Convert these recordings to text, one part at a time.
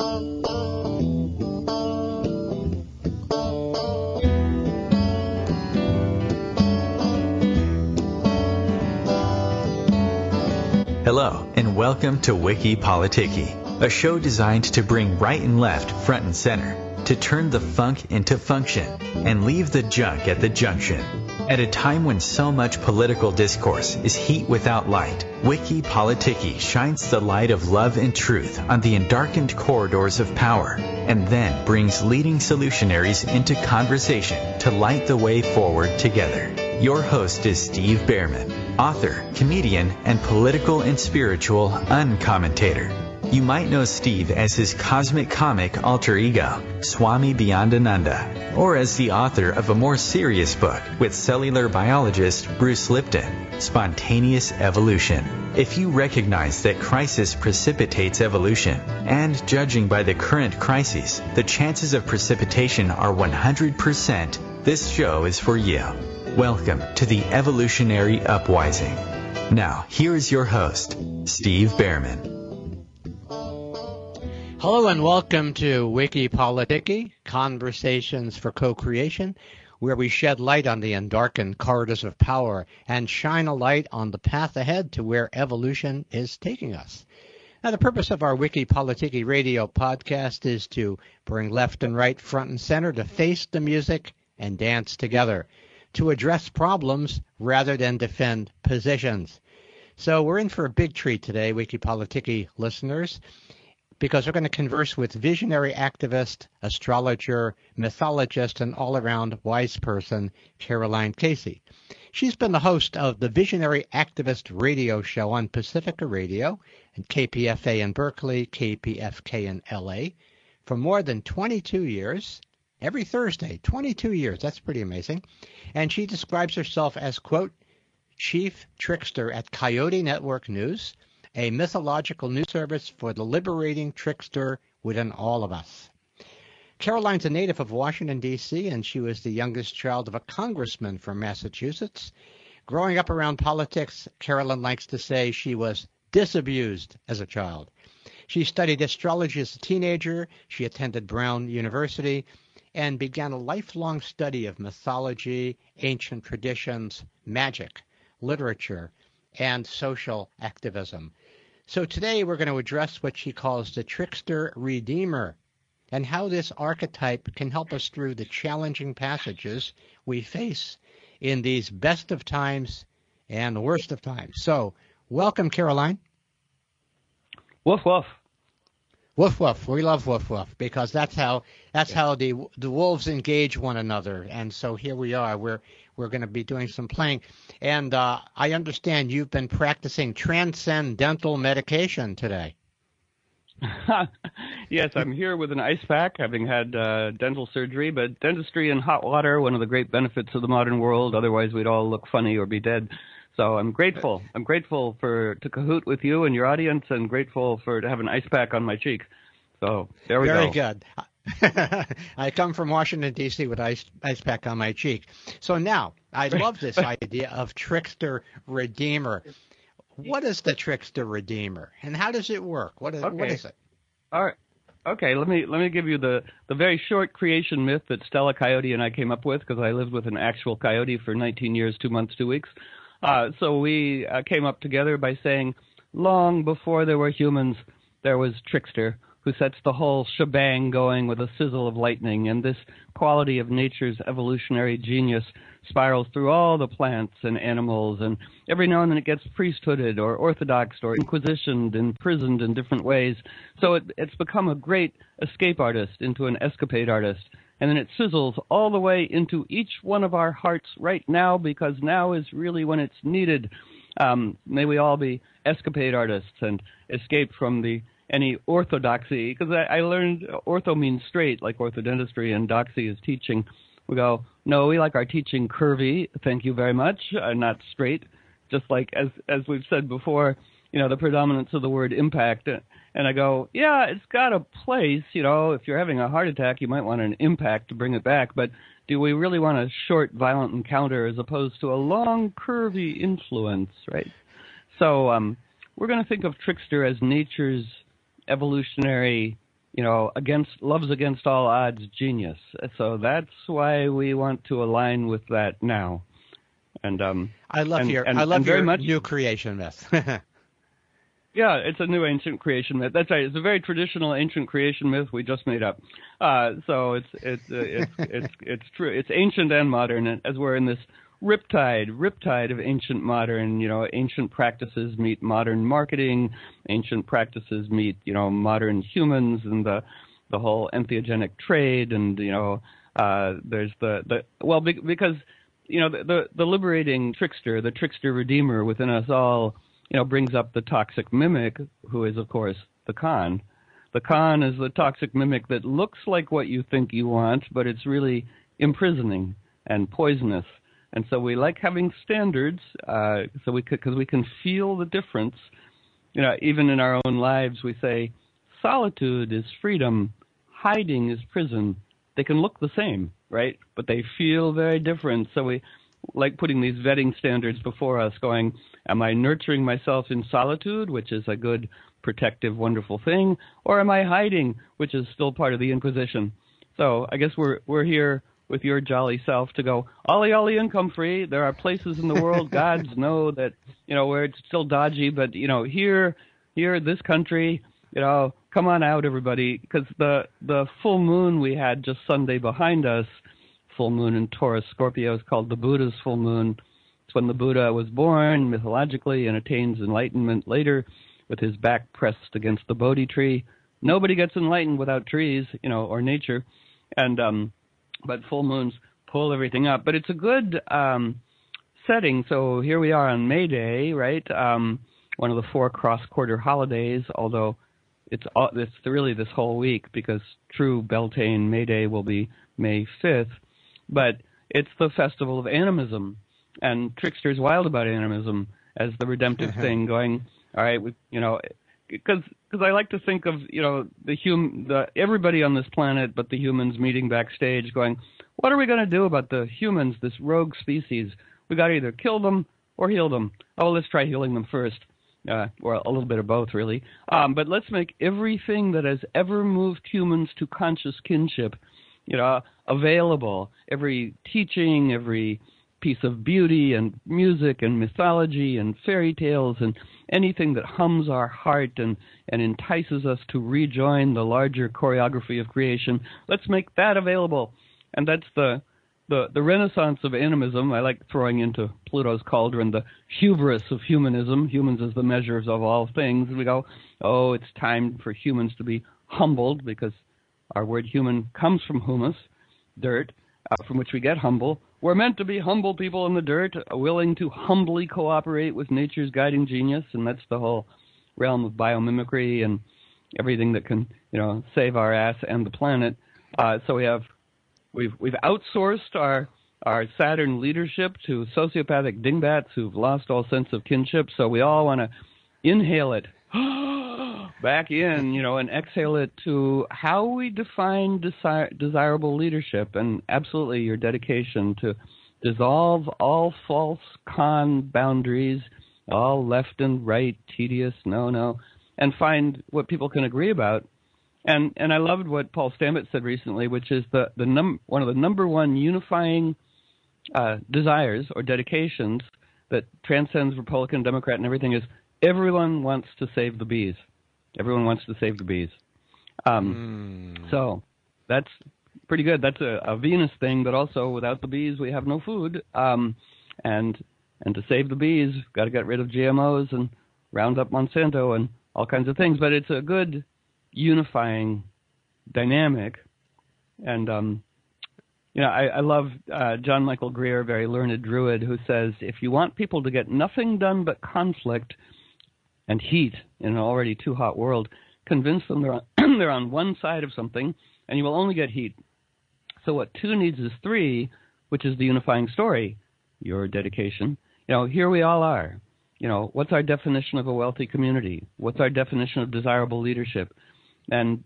Hello, and welcome to Wiki Politiki, a show designed to bring right and left front and center, to turn the funk into function, and leave the junk at the junction. At a time when so much political discourse is heat without light, Wiki Politiki shines the light of love and truth on the endarkened corridors of power, and then brings leading solutionaries into conversation to light the way forward together. Your host is Steve Behrman, author, comedian, and political and spiritual uncommentator. You might know Steve as his cosmic comic alter ego, Swami Beyondananda, or as the author of a more serious book with cellular biologist Bruce Lipton, Spontaneous Evolution. If you recognize that crisis precipitates evolution, and judging by the current crises, the chances of precipitation are 100%, this show is for you. Welcome to the Evolutionary Uprising. Now, here is your host, Steve Behrman. Hello and welcome to Wiki Politiki, Conversations for Co-Creation, where we shed light on the endarkened corridors of power and shine a light on the path ahead to where evolution is taking us. Now, the purpose of our Wiki Politiki radio podcast is to bring left and right front and center to face the music and dance together, to address problems rather than defend positions. So we're in for a big treat today, Wiki Politiki listeners, because we're going to converse with visionary activist, astrologer, mythologist, and all-around wise person, Caroline Casey. She's been the host of the Visionary Activist radio show on Pacifica Radio and KPFA in Berkeley, KPFK in LA, for more than 22 years. Every Thursday, 22 years. That's pretty amazing. And she describes herself as, quote, chief trickster at Coyote Network News, a mythological news service for the liberating trickster within all of us. Caroline's a native of Washington, D.C., and she was the youngest child of a congressman from Massachusetts. Growing up around politics, Caroline likes to say she was disabused as a child. She studied astrology as a teenager. She attended Brown University and began a lifelong study of mythology, ancient traditions, magic, literature, and social activism. So today we're going to address what she calls the trickster redeemer and how this archetype can help us through the challenging passages we face in these best of times and the worst of times. So welcome, Caroline. Woof, woof. Woof woof. We love woof woof because that's how the wolves engage one another. And so here we are. We're going to be doing some playing. And I understand you've been practicing transcendental medication today. Yes, I'm here with an ice pack, having had dental surgery. But dentistry and hot water, one of the great benefits of the modern world. Otherwise, we'd all look funny or be dead. So I'm grateful. I'm grateful to cahoot with you and your audience, and grateful to have an ice pack on my cheek. So there we go. Very good. I come from Washington, D.C. with ice pack on my cheek. So now I love this idea of trickster redeemer. What is the trickster redeemer, and how does it work? What is it? All right. Okay, let me give you the very short creation myth that Stella Coyote and I came up with, because I lived with an actual coyote for 19 years, 2 months, 2 weeks. So we came up together by saying, long before there were humans, there was trickster, who sets the whole shebang going with a sizzle of lightning, and this quality of nature's evolutionary genius spirals through all the plants and animals, and every now and then it gets priesthooded or orthodoxed or inquisitioned, imprisoned in different ways. So it's become a great escape artist into an escapade artist. And then it sizzles all the way into each one of our hearts right now, because now is really when it's needed. May we all be escapade artists and escape from any orthodoxy, because I learned ortho means straight, like orthodentistry, and doxy is teaching. We go, no, we like our teaching curvy, thank you very much, not straight. Just like, as we've said before, the predominance of the word impact. And I go, yeah, it's got a place. If you're having a heart attack, you might want an impact to bring it back. But do we really want a short, violent encounter as opposed to a long, curvy influence, right? So we're going to think of trickster as nature's evolutionary love's against all odds genius. So that's why we want to align with that now. And I love your new creation myth. Yeah, it's a new ancient creation myth. That's right. It's a very traditional ancient creation myth we just made up. So it's true. It's ancient and modern, as we're in this riptide of ancient modern. Ancient practices meet modern marketing. Ancient practices meet modern humans and the whole entheogenic trade. And there's because the liberating trickster, the trickster redeemer within us all, brings up the toxic mimic, who is, of course, the Khan. The Khan is the toxic mimic that looks like what you think you want, but it's really imprisoning and poisonous. And so we like having standards, because we can feel the difference. Even in our own lives, we say solitude is freedom, hiding is prison. They can look the same, right? But they feel very different. So we like putting these vetting standards before us, going, am I nurturing myself in solitude, which is a good, protective, wonderful thing, or am I hiding, which is still part of the Inquisition? So I guess we're here with your jolly self to go, ollie and come free. There are places in the world, gods know that, where it's still dodgy, but, here, this country, come on out, everybody, because the full moon we had just Sunday behind us, full moon in Taurus Scorpio, is called the Buddha's full moon. It's when the Buddha was born mythologically and attains enlightenment later with his back pressed against the Bodhi tree. Nobody gets enlightened without trees, or nature. And but full moons pull everything up. But it's a good setting. So here we are on May Day, right? One of the 4 cross-quarter holidays, although it's really this whole week, because true Beltane May Day will be May 5th. But it's the festival of animism, and Trickster's wild about animism as the redemptive thing, going, all right, because I like to think of everybody on this planet but the humans meeting backstage, going, what are we going to do about the humans, this rogue species? We got to either kill them or heal them. Oh, let's try healing them first, or a little bit of both, really. But let's make everything that has ever moved humans to conscious kinship, available. Every teaching, every piece of beauty and music and mythology and fairy tales and anything that hums our heart and entices us to rejoin the larger choreography of creation. Let's make that available. And that's the renaissance of animism. I like throwing into Pluto's cauldron the hubris of humanism. Humans as the measures of all things. And we go, oh, it's time for humans to be humbled, because our word human comes from humus, dirt, from which we get humble. We're meant to be humble people in the dirt, willing to humbly cooperate with nature's guiding genius, and that's the whole realm of biomimicry and everything that can, save our ass and the planet. So we've outsourced our Saturn leadership to sociopathic dingbats who've lost all sense of kinship. So we all want to inhale it back in, and exhale it to how we define desirable leadership, and absolutely your dedication to dissolve all false Khan boundaries, all left and right, tedious, no, and find what people can agree about. And I loved what Paul Stamets said recently, which is one of the number one unifying desires or dedications that transcends Republican, Democrat, and everything is everyone wants to save the bees. Everyone wants to save the bees. So that's pretty good. That's a Venus thing, but also without the bees, we have no food. And to save the bees, got to get rid of GMOs and round up Monsanto and all kinds of things. But it's a good unifying dynamic. And, I love John Michael Greer, very learned druid, who says, if you want people to get nothing done but conflict and heat in an already too hot world, convince them they're on one side of something, and you will only get heat. So what 2 needs is 3, which is the unifying story, your dedication. Here we all are. What's our definition of a wealthy community? What's our definition of desirable leadership? And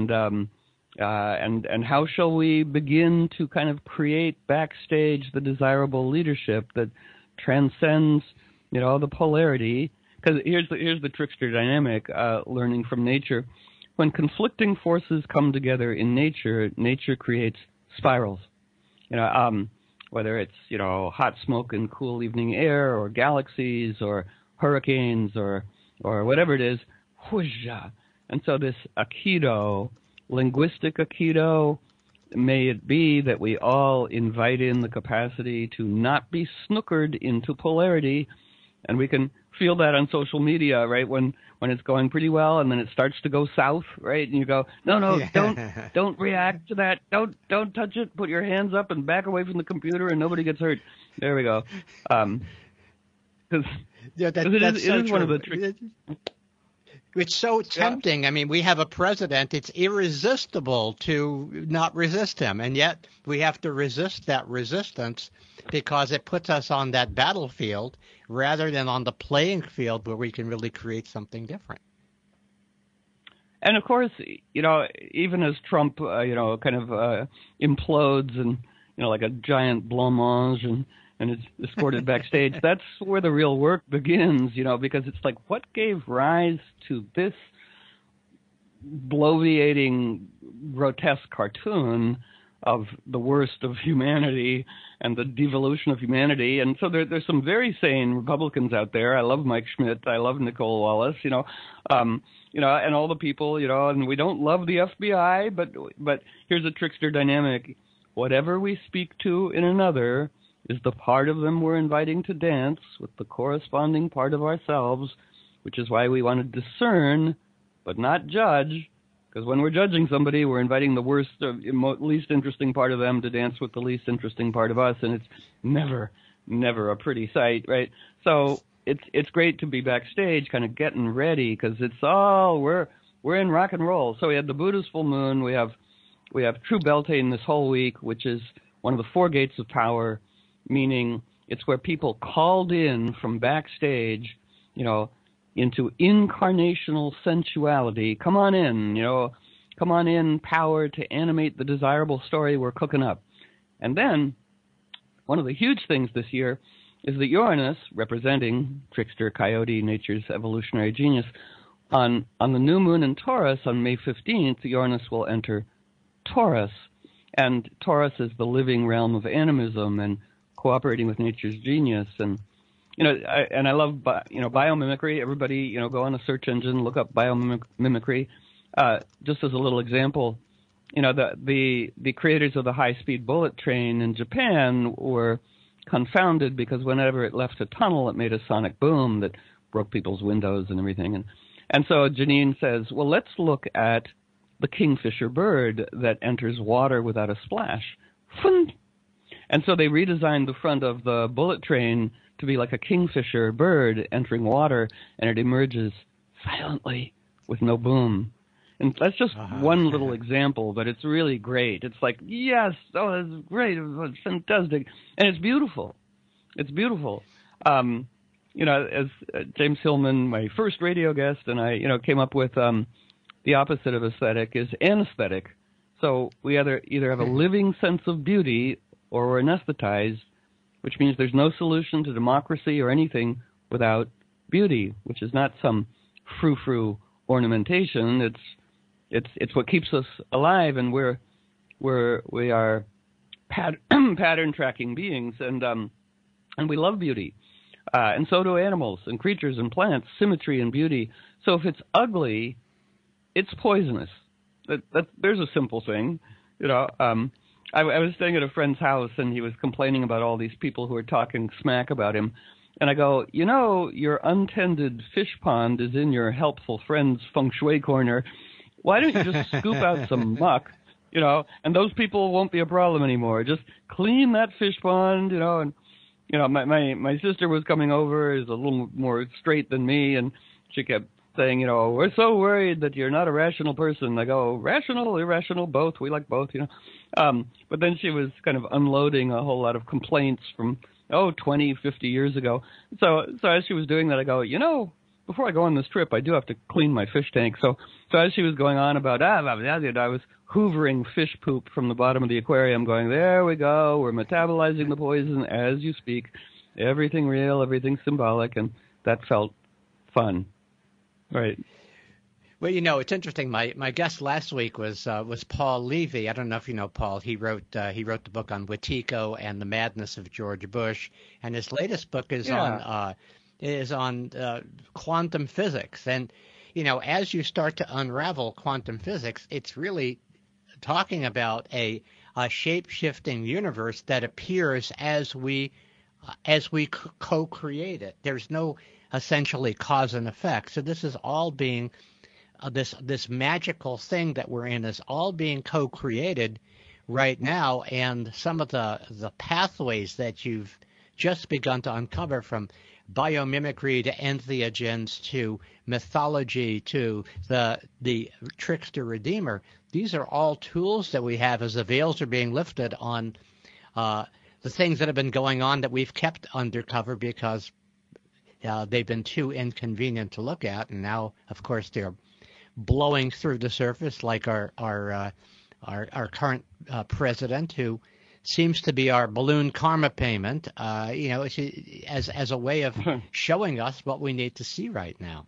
how shall we begin to kind of create backstage the desirable leadership that transcends, the polarity? Because here's the trickster dynamic, learning from nature. when conflicting forces come together in nature, nature creates spirals. Whether it's, hot smoke and cool evening air, or galaxies, or hurricanes, or whatever it is, whoosha. And so this Aikido, linguistic Aikido, may it be that we all invite in the capacity to not be snookered into polarity, and we can feel that on social media, right? When it's going pretty well, and then it starts to go south, right? And you go, no, don't react to that. Don't touch it. Put your hands up and back away from the computer, and nobody gets hurt. There we go. Because it is one of the tricks. It's so tempting. I mean, we have a president. It's irresistible to not resist him. And yet we have to resist that resistance because it puts us on that battlefield rather than on the playing field where we can really create something different. And of course, even as Trump, implodes and, like a giant blancmange and is escorted backstage, that's where the real work begins, because it's like, what gave rise to this bloviating, grotesque cartoon of the worst of humanity and the devolution of humanity? And so there's some very sane Republicans out there. I love Mike Schmidt. I love Nicole Wallace, and all the people, and we don't love the FBI, but here's a trickster dynamic. Whatever we speak to in another is the part of them we're inviting to dance with the corresponding part of ourselves, which is why we want to discern but not judge, because when we're judging somebody, we're inviting the worst, least interesting part of them to dance with the least interesting part of us, and it's never a pretty sight, right? So it's great to be backstage kind of getting ready, because it's all, we're in rock and roll. So we had the Buddhist full moon, we have True Beltane this whole week, which is one of the four gates of power, meaning it's where people called in from backstage, into incarnational sensuality. Come on in, power to animate the desirable story we're cooking up. And then one of the huge things this year is that Uranus, representing trickster, coyote, nature's evolutionary genius, on the new moon in Taurus on May 15th, Uranus will enter Taurus. And Taurus is the living realm of animism and cooperating with nature's genius. And I love biomimicry. Everybody go on a search engine, look up biomimicry. Just as a little example, the creators of the high-speed bullet train in Japan were confounded because whenever it left a tunnel, it made a sonic boom that broke people's windows and everything. And so Janine says, well, let's look at the kingfisher bird that enters water without a splash. And so they redesigned the front of the bullet train to be like a kingfisher bird entering water, and it emerges silently with no boom. And that's just one little example, but it's really great. It's like, yes, that's great, it's fantastic, and it's beautiful. It's beautiful. As James Hillman, my first radio guest, and I, came up with the opposite of aesthetic is anesthetic. So we either have a living sense of beauty or we're anesthetized, which means there's no solution to democracy or anything without beauty, which is not some frou-frou ornamentation. It's what keeps us alive, and we are pattern tracking beings, and we love beauty, and so do animals and creatures and plants. Symmetry and beauty. So if it's ugly, it's poisonous. There's a simple thing, I was staying at a friend's house, and he was complaining about all these people who were talking smack about him. And I go, your untended fish pond is in your helpful friend's feng shui corner. Why don't you just scoop out some muck, and those people won't be a problem anymore. Just clean that fish pond, and, my sister was coming over, is a little more straight than me, and she kept saying, we're so worried that you're not a rational person. I go, rational, irrational, both. We like both, But then she was kind of unloading a whole lot of complaints from, 20, 50 years ago. So as she was doing that, I go, before I go on this trip, I do have to clean my fish tank. So as she was going on about, I was hoovering fish poop from the bottom of the aquarium going, there we go, we're metabolizing the poison as you speak. Everything real, everything symbolic, and that felt fun. Right. Well, it's interesting. My guest last week was Paul Levy. I don't know if you know Paul. He wrote the book on Wetiko and the madness of George Bush, and his latest book is on quantum physics. And as you start to unravel quantum physics, it's really talking about a shape-shifting universe that appears as we co-create it. There's no essentially cause and effect. So this is all being this magical thing that we're in is all being co-created right now, and some of the pathways that you've just begun to uncover, from biomimicry to entheogens to mythology to the trickster redeemer, these are all tools that we have as the veils are being lifted on the things that have been going on that we've kept undercover because they've been too inconvenient to look at, and now, of course, they're blowing through the surface, like our current president, who seems to be our balloon karma payment. As a way of showing us what we need to see right now.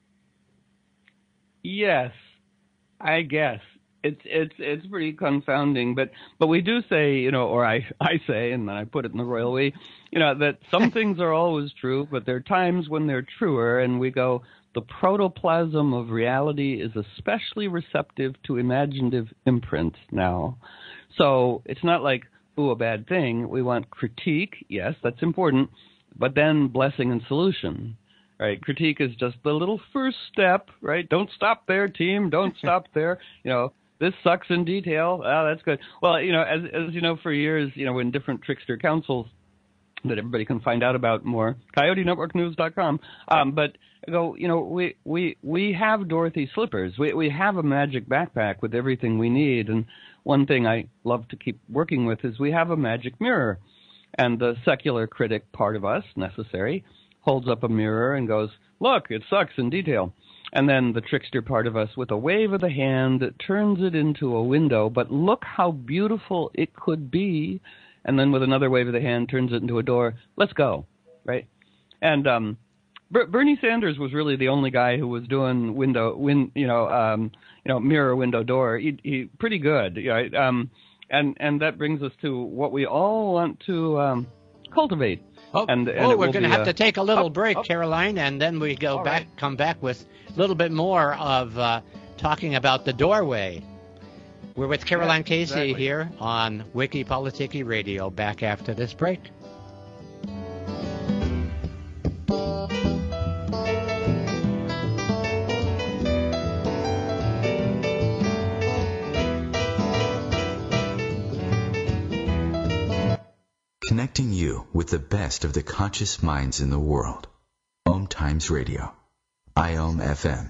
Yes, I guess it's pretty confounding, but we do say, or I say, and then I put it in the royal we, that some things are always true, but there are times when they're truer, and we go, the protoplasm of reality is especially receptive to imaginative imprint now. So it's not like, a bad thing. We want critique. Yes, that's important. But then blessing and solution, right? Critique is just the little first step, right? Don't stop there, team. Don't stop there. This sucks in detail. Oh, that's good. Well, as you know, for years, in different trickster councils that everybody can find out about more, CoyoteNetworkNews.com. But we have Dorothy slippers. We have a magic backpack with everything we need. And one thing I love to keep working with is we have a magic mirror. And the secular critic part of us, necessary, holds up a mirror and goes, look, it sucks in detail. And then the trickster part of us, with a wave of the hand, turns it into a window. But look how beautiful it could be. And then with another wave of the hand, turns it into a door. Let's go, right? And Bernie Sanders was really the only guy who was doing mirror, window, door. He pretty good, right? And that brings us to what we all want to cultivate. We're going to have to take a little break, Caroline, and then we come back with a little bit more of talking about the doorway. We're with Caroline Casey here on Wiki Politiki Radio. Back after this break. Connecting you with the best of the conscious minds in the world. Om Times Radio. IOM FM.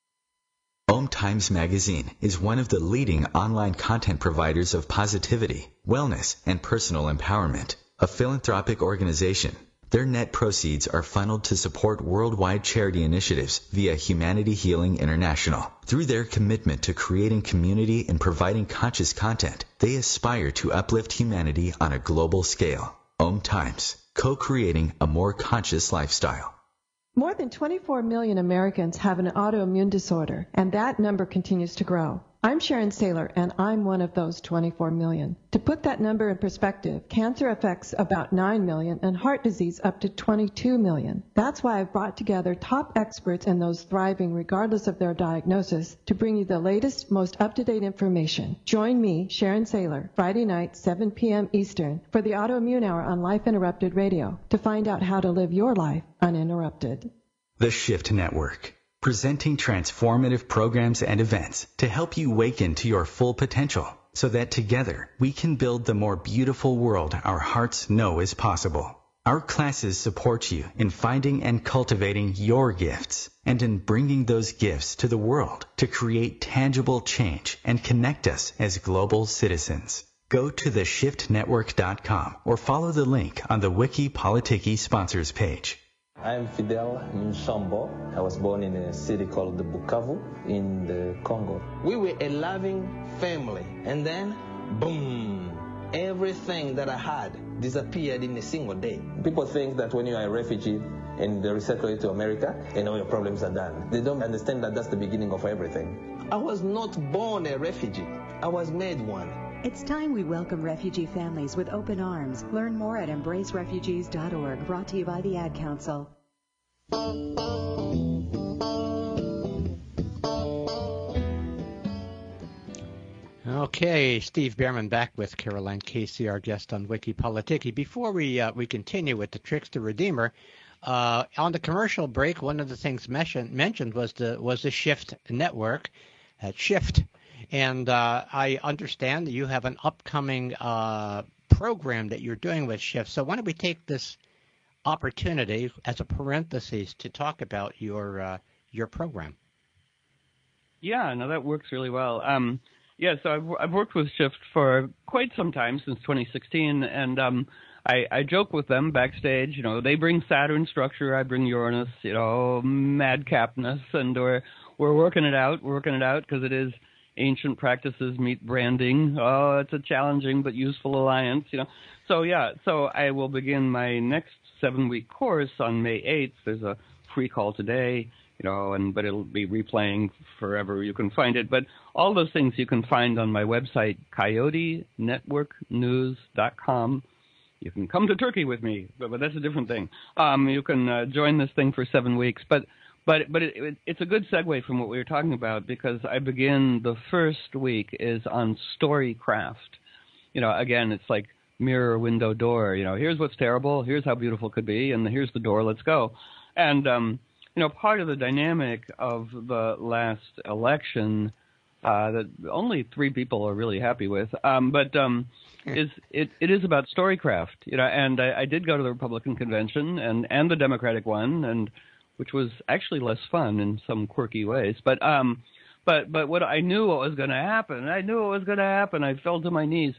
Om Times Magazine is one of the leading online content providers of positivity, wellness, and personal empowerment. A philanthropic organization, their net proceeds are funneled to support worldwide charity initiatives via Humanity Healing International. Through their commitment to creating community and providing conscious content, they aspire to uplift humanity on a global scale. Om Times, co-creating a more conscious lifestyle. More than 24 million Americans have an autoimmune disorder, and that number continues to grow. I'm Sharon Saylor, and I'm one of those 24 million. To put that number in perspective, cancer affects about 9 million and heart disease up to 22 million. That's why I've brought together top experts and those thriving regardless of their diagnosis to bring you the latest, most up-to-date information. Join me, Sharon Saylor, Friday night, 7 p.m. Eastern, for the Autoimmune Hour on Life Interrupted Radio to find out how to live your life uninterrupted. The Shift Network, presenting transformative programs and events to help you awaken to your full potential so that together we can build the more beautiful world our hearts know is possible. Our classes support you in finding and cultivating your gifts and in bringing those gifts to the world to create tangible change and connect us as global citizens. Go to theshiftnetwork.com or follow the link on the Wiki Politiki sponsors page. I am Fidel Nsombo. I was born in a city called Bukavu in the Congo. We were a loving family, and then, boom, everything that I had disappeared in a single day. People think that when you are a refugee and they recirculate to America, and all your problems are done. They don't understand that that's the beginning of everything. I was not born a refugee. I was made one. It's time we welcome refugee families with open arms. Learn more at embracerefugees.org, brought to you by the Ad Council. Okay, Steve Bhaerman back with Caroline Casey, our guest on Wikipolitiki. Before we continue with the Trickster Redeemer, on the commercial break, one of the things mentioned was the Shift network at Shift, and I understand that you have an upcoming program that you're doing with Shift. So why don't we take this opportunity as a parenthesis to talk about your program? Yeah, no, that works really well. Yeah, so I've worked with Shift for quite some time, since 2016, and I joke with them backstage. You know, they bring Saturn structure, I bring Uranus, you know, madcapness, and we're working it out. We're working it out because it is ancient practices meet branding. Oh, it's a challenging but useful alliance, you know. So yeah, so I will begin my next 7-week course on May 8th. There's a free call today. You know, but it'll be replaying forever. You can find it. But all those things you can find on my website, coyotenetworknews.com. You can come to Turkey with me, but that's a different thing. You can join this thing for 7 weeks. But it's a good segue from what we were talking about, because I begin the first week is on storycraft. You know, again, it's like mirror, window, door. You know, here's what's terrible. Here's how beautiful it could be. And here's the door. Let's go. And you know, part of the dynamic of the last election that only 3 people are really happy with, is it is about storycraft, you know. And I did go to the Republican convention and the Democratic one, and which was actually less fun in some quirky ways. But what I knew what was going to happen. I fell to my knees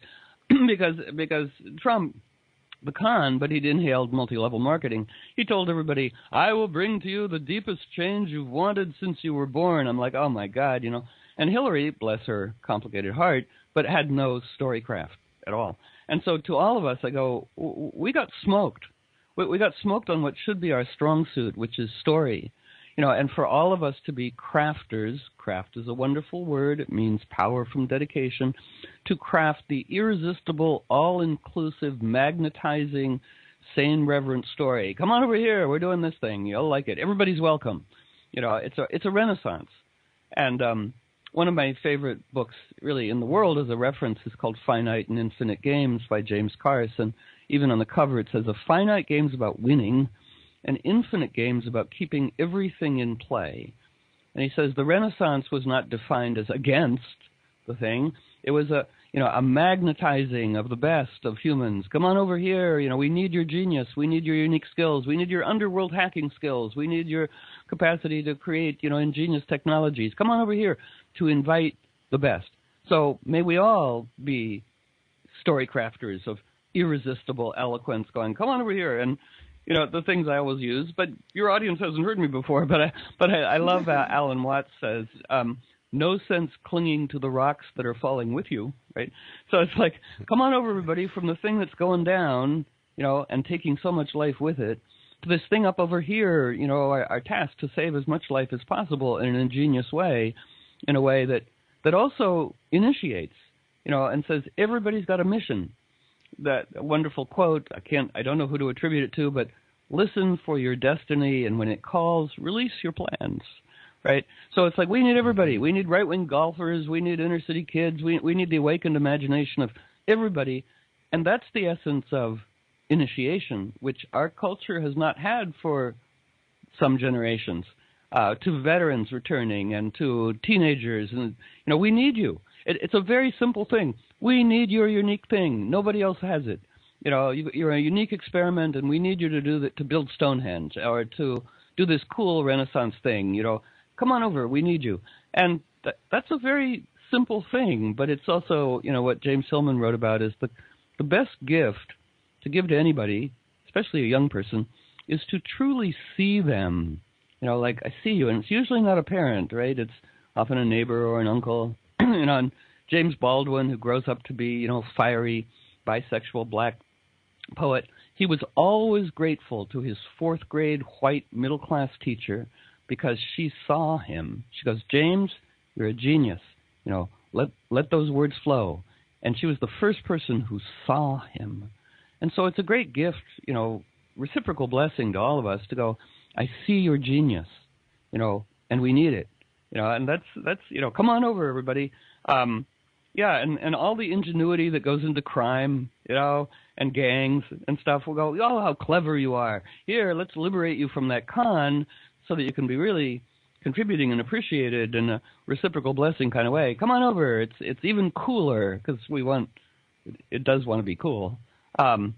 because Trump. The con, but he'd inhaled multi-level marketing. He told everybody, I will bring to you the deepest change you've wanted since you were born. I'm like, oh, my God, you know. And Hillary, bless her complicated heart, but had no storycraft at all. And so to all of us, I go, we got smoked. We got smoked on what should be our strong suit, which is story. You know, and for all of us to be crafters, craft is a wonderful word. It means power from dedication. To craft the irresistible, all-inclusive, magnetizing, sane, reverent story. Come on over here. We're doing this thing. You'll like it. Everybody's welcome. You know, it's a renaissance. And one of my favorite books, really, in the world as a reference is called Finite and Infinite Games by James Carson. Even on the cover, it says, a finite game's about winning, and infinite games about keeping everything in play. And he says the Renaissance was not defined as against the thing. It was a magnetizing of the best of humans. Come on over here. You know, we need your genius. We need your unique skills. We need your underworld hacking skills. We need your capacity to create, you know, ingenious technologies. Come on over here to invite the best. So may we all be story crafters of irresistible eloquence going, come on over here. And you know, the things I always use, but your audience hasn't heard me before, but I love Alan Watts says, no sense clinging to the rocks that are falling with you, right? So it's like, come on over, everybody, from the thing that's going down, you know, and taking so much life with it, to this thing up over here, you know, our task to save as much life as possible in an ingenious way, in a way that also initiates, you know, and says everybody's got a mission. That wonderful quote, I don't know who to attribute it to, but listen for your destiny, and when it calls, release your plans, right? So it's like we need everybody. We need right-wing golfers. We need inner-city kids. We need the awakened imagination of everybody, and that's the essence of initiation, which our culture has not had for some generations, to veterans returning and to teenagers. And, you know, we need you. It's a very simple thing. We need your unique thing. Nobody else has it. You know, you're a unique experiment, and we need you to do that, to build Stonehenge or to do this cool Renaissance thing. You know, come on over. We need you. And that's a very simple thing, but it's also, you know, what James Hillman wrote about is the best gift to give to anybody, especially a young person, is to truly see them. You know, like, I see you, and it's usually not a parent, right? It's often a neighbor or an uncle. You know, and James Baldwin, who grows up to be, you know, fiery, bisexual, black poet, he was always grateful to his fourth grade white middle-class teacher because she saw him. She goes, James, you're a genius. Let those words flow. And she was the first person who saw him. And so it's a great gift, reciprocal blessing to all of us to go, I see your genius, and we need it. And that's come on over, everybody. And all the ingenuity that goes into crime, and gangs and stuff will go, oh, how clever you are. Here, let's liberate you from that con so that you can be really contributing and appreciated in a reciprocal blessing kind of way. Come on over. It's even cooler because it does want to be cool. And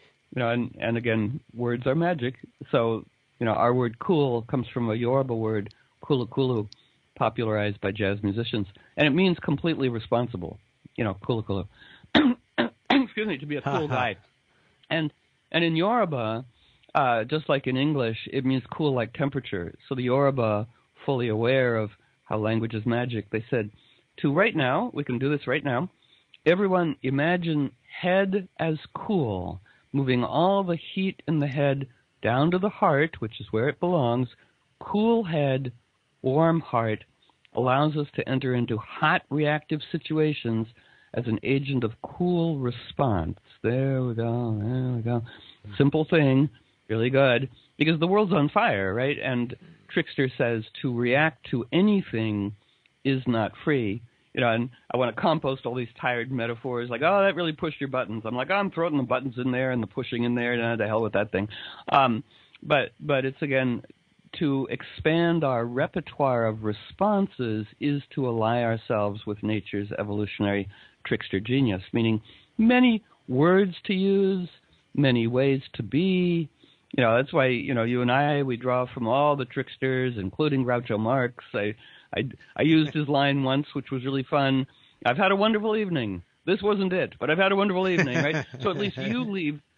again, words are magic. So, our word cool comes from a Yoruba word, kulu kulu, popularized by jazz musicians. And it means completely responsible, kulu kulu. Excuse me, to be a cool guy. And in Yoruba, just like in English, it means cool like temperature. So the Yoruba, fully aware of how language is magic, they said, right now, we can do this right now, everyone imagine head as cool, moving all the heat in the head down to the heart, which is where it belongs. Cool head, warm heart, allows us to enter into hot reactive situations as an agent of cool response. There we go. Simple thing, really good, because the world's on fire, right? And Trickster says to react to anything is not free. And I want to compost all these tired metaphors like, oh, that really pushed your buttons. I'm like, I'm throwing the buttons in there and the pushing in there, to hell with that thing. But it's, again, to expand our repertoire of responses is to ally ourselves with nature's evolutionary trickster genius, meaning many words to use, many ways to be. That's why, you and I, we draw from all the tricksters, including Groucho Marx. I used his line once, which was really fun. I've had a wonderful evening. This wasn't it, but I've had a wonderful evening, right? So at least you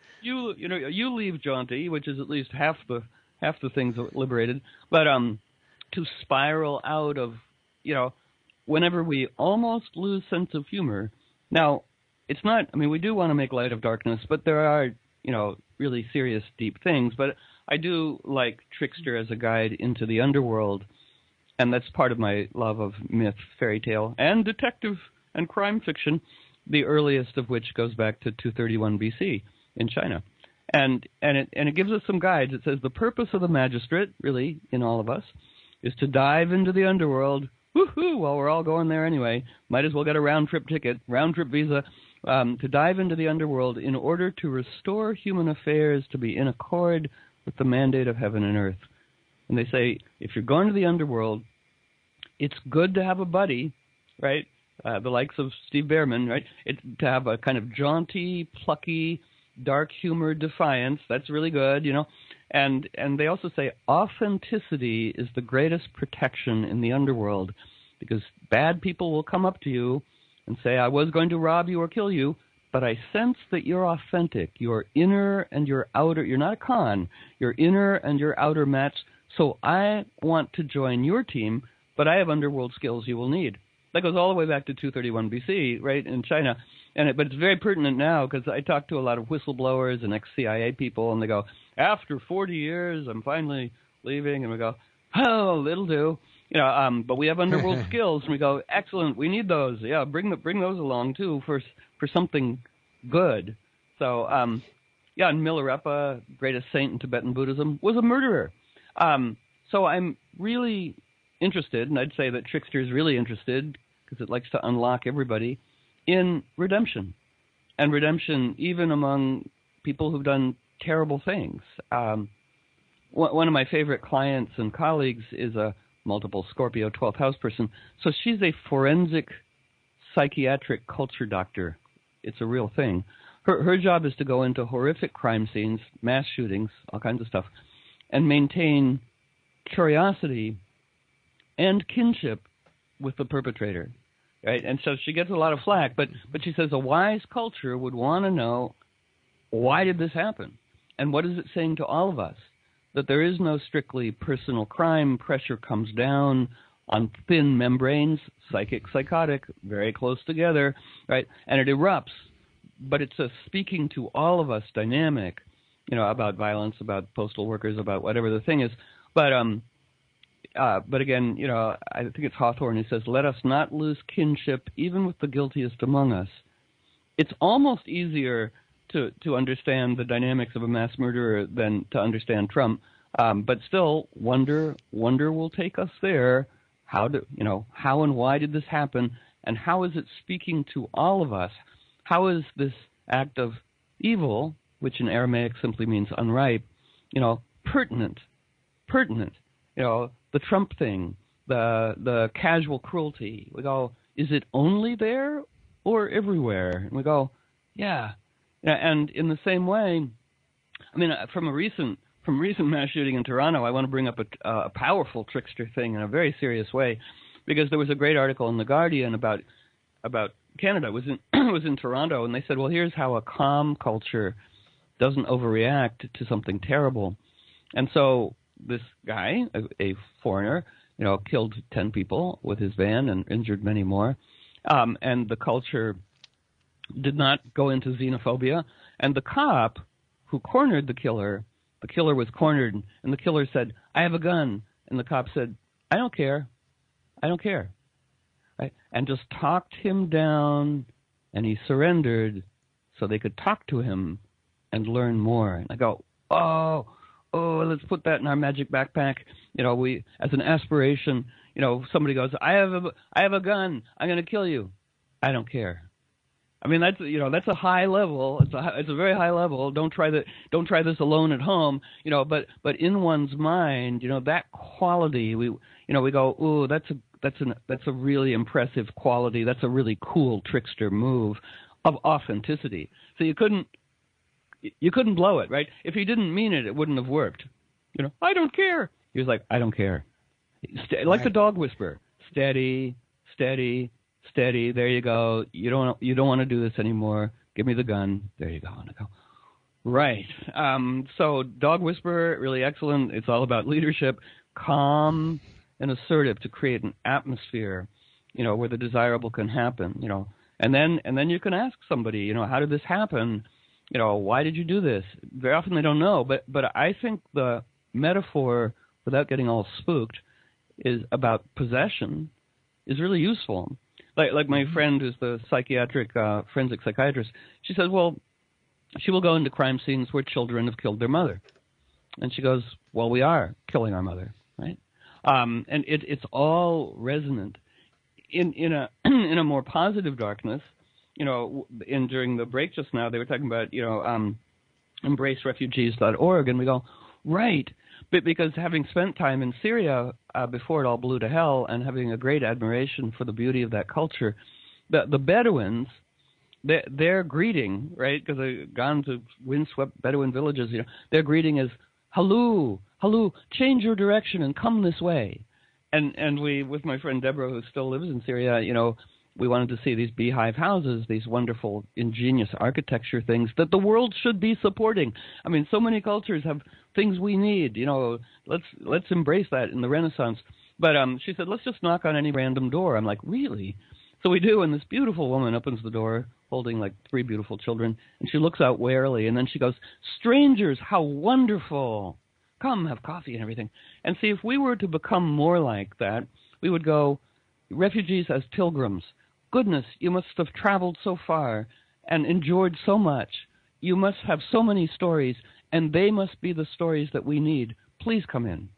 leave jaunty, which is at least half the things liberated. But to spiral out of, whenever we almost lose sense of humor. Now, it's not, we do want to make light of darkness, but there are, really serious, deep things. But I do like Trickster as a guide into the underworld, and that's part of my love of myth, fairy tale, and detective and crime fiction, the earliest of which goes back to 231 BC in China. And it gives us some guides. It says the purpose of the magistrate, really, in all of us, is to dive into the underworld. Woohoo! Well, we're all going there anyway. Might as well get a round-trip ticket, round-trip visa, to dive into the underworld in order to restore human affairs to be in accord with the mandate of heaven and earth. And they say, if you're going to the underworld, it's good to have a buddy, right? The likes of Steve Behrman, right? To have a kind of jaunty, plucky, dark humor defiance. That's really good, And they also say authenticity is the greatest protection in the underworld, because bad people will come up to you and say, I was going to rob you or kill you, but I sense that you're authentic. Your inner and your outer, you're not a con, your inner and your outer match. So I want to join your team, but I have underworld skills you will need. That goes all the way back to 231 BC, right, in China. But it's very pertinent now because I talk to a lot of whistleblowers and ex-CIA people, and they go, after 40 years, I'm finally leaving. And we go, oh, it'll do. But we have underworld skills, and we go, excellent, we need those. Yeah, bring those along, too, for something good. So, and Milarepa, greatest saint in Tibetan Buddhism, was a murderer. So I'm really interested, and I'd say that Trickster is really interested, because it likes to unlock everybody, in redemption. And redemption even among people who've done terrible things. One of my favorite clients and colleagues is a multiple Scorpio 12th house person. So she's a forensic psychiatric culture doctor. It's a real thing. Her job is to go into horrific crime scenes, mass shootings, all kinds of stuff, and maintain curiosity and kinship with the perpetrator, right? And so she gets a lot of flack, but she says a wise culture would want to know, why did this happen? And what is it saying to all of us? That there is no strictly personal crime. Pressure comes down on thin membranes, psychic, psychotic, very close together, right? And it erupts but it's a speaking to all of us dynamic, about violence, about postal workers, about whatever the thing is. But again, I think it's Hawthorne who says, "Let us not lose kinship even with the guiltiest among us." It's almost easier to understand the dynamics of a mass murderer than to understand Trump. But still, wonder will take us there. How and why did this happen? And how is it speaking to all of us? How is this act of evil, which in Aramaic simply means unripe, pertinent? The Trump thing, the casual cruelty. We go, is it only there or everywhere? And we go, yeah. And in the same way, from recent mass shooting in Toronto, I want to bring up a powerful trickster thing in a very serious way, because there was a great article in The Guardian about Canada. It was in Toronto, and they said, well, here's how a calm culture doesn't overreact to something terrible. And so this guy, a foreigner, killed 10 people with his van and injured many more. And the culture did not go into xenophobia. And the cop who cornered the killer was cornered, and the killer said, "I have a gun." And the cop said, I don't care. Right? And just talked him down, and he surrendered so they could talk to him and learn more. And I go, oh, let's put that in our magic backpack. We, as an aspiration, somebody goes, I have a gun. I'm going to kill you. I don't care. That's a high level. It's a very high level. Don't try this alone at home. But in one's mind, that quality, we go, ooh, that's a really impressive quality. That's a really cool trickster move of authenticity. So you couldn't blow it, right? If he didn't mean it, it wouldn't have worked. I don't care. He was like, I don't care. Like the dog whisperer. Steady. There you go. You don't want to do this anymore. Give me the gun. There you go. And I go, right. So dog whisperer, really excellent. It's all about leadership, calm and assertive to create an atmosphere, where the desirable can happen, and then you can ask somebody, how did this happen? Why did you do this? Very often they don't know, but I think the metaphor, without getting all spooked, is about possession is really useful. Like my friend who's the forensic psychiatrist, she says, well, she will go into crime scenes where children have killed their mother. And she goes, well, we are killing our mother, right? And it's all resonant. In a more positive darkness, during the break just now, they were talking about, embracerefugees.org, and we go, right. But because having spent time in Syria before it all blew to hell, and having a great admiration for the beauty of that culture, the Bedouins, their greeting, right, because they've gone to windswept Bedouin villages, their greeting is, Halu, change your direction and come this way. And we, with my friend Deborah, who still lives in Syria, we wanted to see these beehive houses, these wonderful, ingenious architecture things that the world should be supporting. So many cultures have things we need. Let's embrace that in the Renaissance. But she said, let's just knock on any random door. I'm like, really? So we do, and this beautiful woman opens the door, holding like 3 beautiful children, and she looks out warily, and then she goes, strangers, how wonderful. Come, have coffee and everything. And see, if we were to become more like that, we would go, refugees as pilgrims. Goodness, you must have traveled so far and endured so much. You must have so many stories, and they must be the stories that we need. Please come in.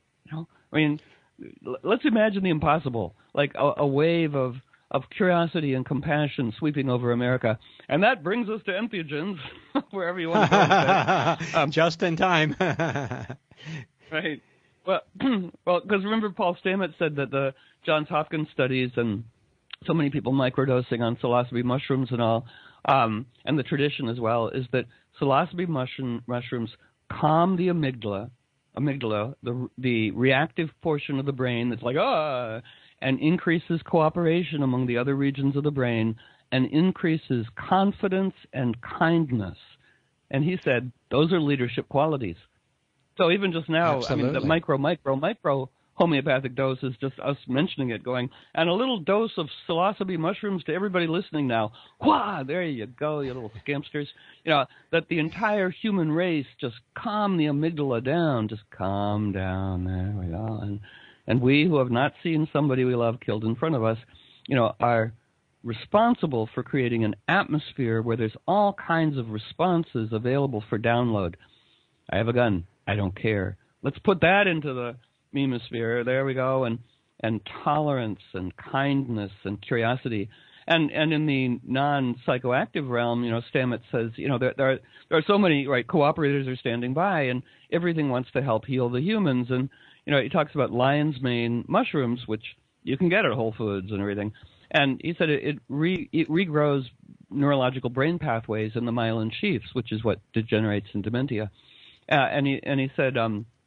Let's imagine the impossible, like a wave of curiosity and compassion sweeping over America. And that brings us to entheogens, wherever you want to go with that. Just in time. Right. Well, because remember Paul Stamets said that the Johns Hopkins studies and so many people microdosing on psilocybe mushrooms and all, and the tradition as well, is that psilocybe mushrooms calm the amygdala, the reactive portion of the brain that's like, and increases cooperation among the other regions of the brain and increases confidence and kindness. And he said those are leadership qualities. So even just now, Absolutely. The micro homeopathic dose is just us mentioning it, going, and a little dose of psilocybe mushrooms to everybody listening now. Wah! There you go, you little scampsters. That the entire human race just calm the amygdala down, just calm down. There we go. And we who have not seen somebody we love killed in front of us, are responsible for creating an atmosphere where there's all kinds of responses available for download. I have a gun. I don't care. Let's put that into the memosphere. There we go. And tolerance and kindness and curiosity. And in the non-psychoactive realm, Stamets says, there are so many, right, cooperators are standing by, and everything wants to help heal the humans. And, he talks about lion's mane mushrooms, which you can get at Whole Foods and everything. And he said it regrows neurological brain pathways in the myelin sheaths, which is what degenerates in dementia. And he said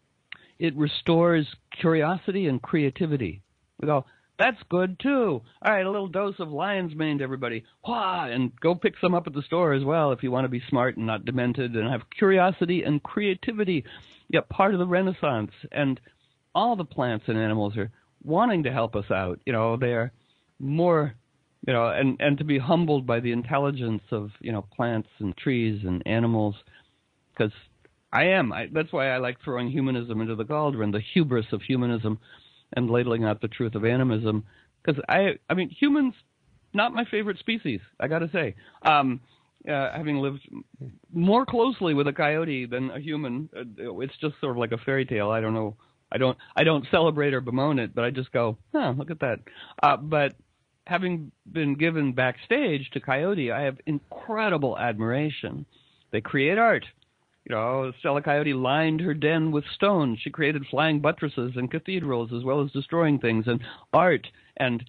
it restores curiosity and creativity. We go, that's good too. All right, a little dose of lion's mane to everybody. Wah! And go pick some up at the store as well if you want to be smart and not demented and have curiosity and creativity. Yeah, part of the Renaissance. And all the plants and animals are wanting to help us out. They're more, and to be humbled by the intelligence of, plants and trees and animals, because that's why I like throwing humanism into the cauldron, the hubris of humanism, and ladling out the truth of animism, because I mean, humans, not my favorite species, I got to say. Having lived more closely with a coyote than a human, it's just sort of like a fairy tale. I don't know. I don't celebrate or bemoan it, but I just go, look at that. But having been given backstage to Coyote, I have incredible admiration. They create art. Stella Coyote lined her den with stone. She created flying buttresses and cathedrals, as well as destroying things, and art and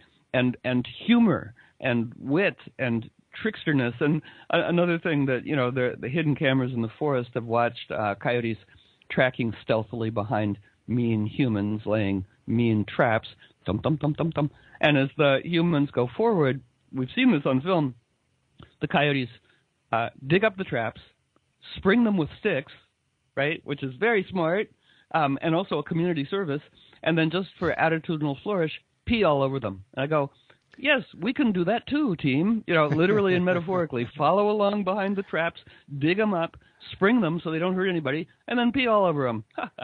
humor and wit and tricksterness. And another thing that, the hidden cameras in the forest have watched coyotes tracking stealthily behind mean humans, laying mean traps, thump. And as the humans go forward, we've seen this on film, the coyotes dig up the traps, spring them with sticks, right, which is very smart, and also a community service, and then just for attitudinal flourish, pee all over them. And I go, yes, we can do that too, team, literally and metaphorically. Follow along behind the traps, dig them up, spring them so they don't hurt anybody, and then pee all over them.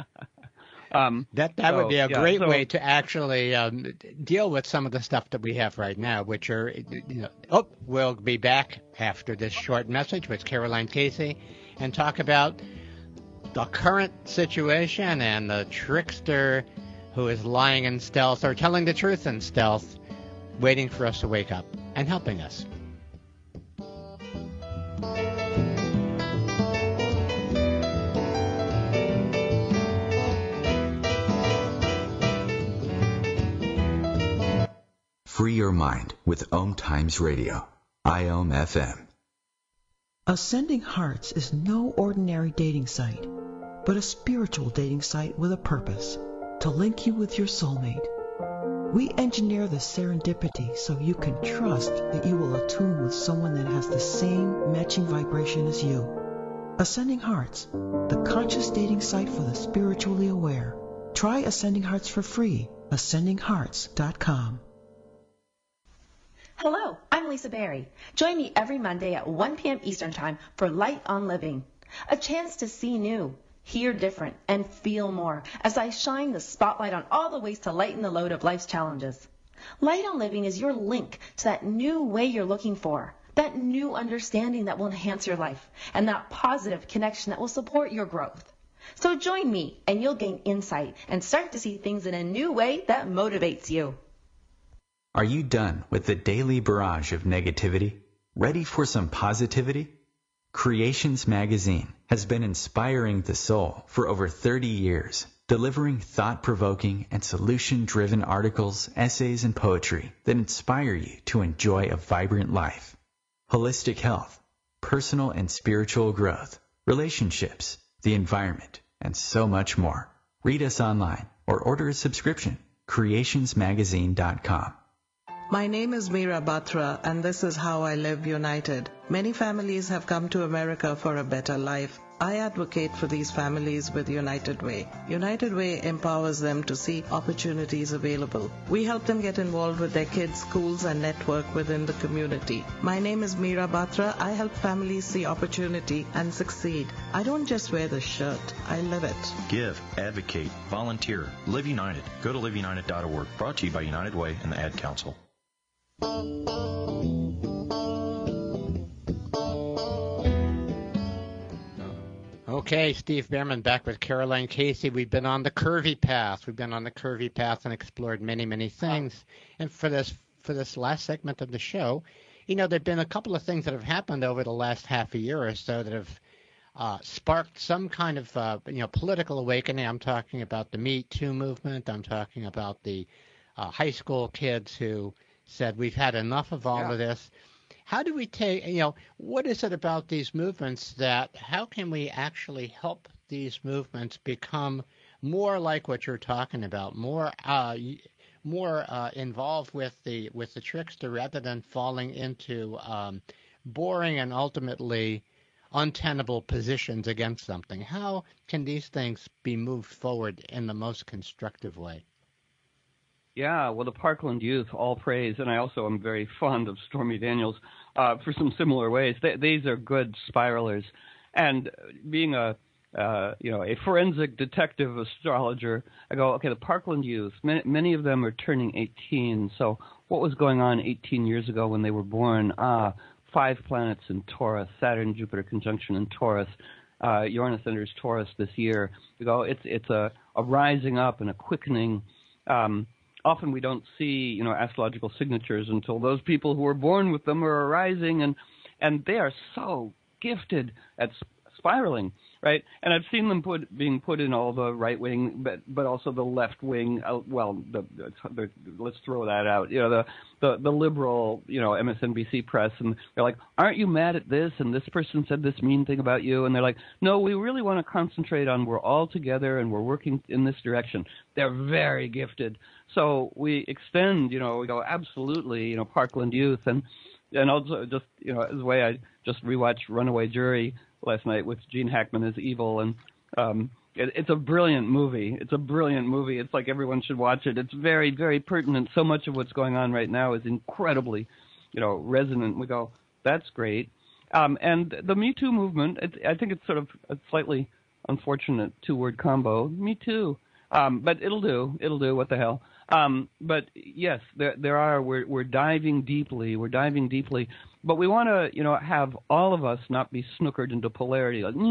That would be a great way to actually deal with some of the stuff that we have right now, which are, we'll be back after this short message with Caroline Casey and talk about the current situation and the trickster who is lying in stealth or telling the truth in stealth, waiting for us to wake up and helping us. Free your mind with Om Times Radio, IOM FM. Ascending Hearts is no ordinary dating site, but a spiritual dating site with a purpose, to link you with your soulmate. We engineer the serendipity so you can trust that you will attune with someone that has the same matching vibration as you. Ascending Hearts, the conscious dating site for the spiritually aware. Try Ascending Hearts for free, ascendinghearts.com. Hello, I'm Lisa Berry. Join me every Monday at 1 p.m. Eastern Time for Light on Living, a chance to see new, hear different, and feel more as I shine the spotlight on all the ways to lighten the load of life's challenges. Light on Living is your link to that new way you're looking for, that new understanding that will enhance your life, and that positive connection that will support your growth. So join me, and you'll gain insight and start to see things in a new way that motivates you. Are you done with the daily barrage of negativity? Ready for some positivity? Creations Magazine has been inspiring the soul for over 30 years, delivering thought-provoking and solution-driven articles, essays, and poetry that inspire you to enjoy a vibrant life. Holistic health, personal and spiritual growth, relationships, the environment, and so much more. Read us online or order a subscription, creationsmagazine.com. My name is Meera Batra, and this is How I Live United. Many families have come to America for a better life. I advocate for these families with United Way. United Way empowers them to see opportunities available. We help them get involved with their kids' schools and network within the community. My name is Meera Batra. I help families see opportunity and succeed. I don't just wear the shirt, I live it. Give, advocate, volunteer. Live United. Go to liveunited.org. Brought to you by United Way and the Ad Council. Okay, Steve Bhaerman back with Caroline Casey. We've been on the curvy path. We've been on the curvy path and explored many, many things. And for this last segment of the show, there have been a couple of things that have happened over the last half a year or so that have sparked some kind of political awakening. I'm talking about the Me Too movement. I'm talking about the high school kids who said we've had enough of all of this. How do we take, what is it about these movements how can we actually help these movements become more like what you're talking about, more involved with the trickster rather than falling into boring and ultimately untenable positions against something? How can these things be moved forward in the most constructive way? Yeah, well, the Parkland youth, all praise, and I also am very fond of Stormy Daniels for some similar ways. These are good spiralers, and being a forensic detective astrologer, I go, okay, the Parkland youth, many of them are turning 18. So what was going on 18 years ago when they were born? 5 planets in Taurus, Saturn, Jupiter conjunction in Taurus. Uranus enters Taurus this year. You go, it's a rising up and a quickening. Often we don't see, astrological signatures until those people who are born with them are arising, and they are so gifted at spiraling, right? And I've seen them being put in all the right wing, but also the left wing. Let's throw that out. The liberal, MSNBC press, and they're like, aren't you mad at this? And this person said this mean thing about you, and they're like, no, we really want to concentrate on we're all together and we're working in this direction. They're very gifted. So we extend, we go absolutely, Parkland youth, and also just, as a way, I just rewatched Runaway Jury last night with Gene Hackman as evil, and it's a brilliant movie. It's a brilliant movie. It's like everyone should watch it. It's very, very pertinent. So much of what's going on right now is incredibly, resonant. We go, that's great. And the Me Too movement, I think it's sort of a slightly unfortunate two-word combo. Me Too. But it'll do. It'll do. What the hell? But yes, there are. We're diving deeply. But we want to, have all of us not be snookered into polarity, like,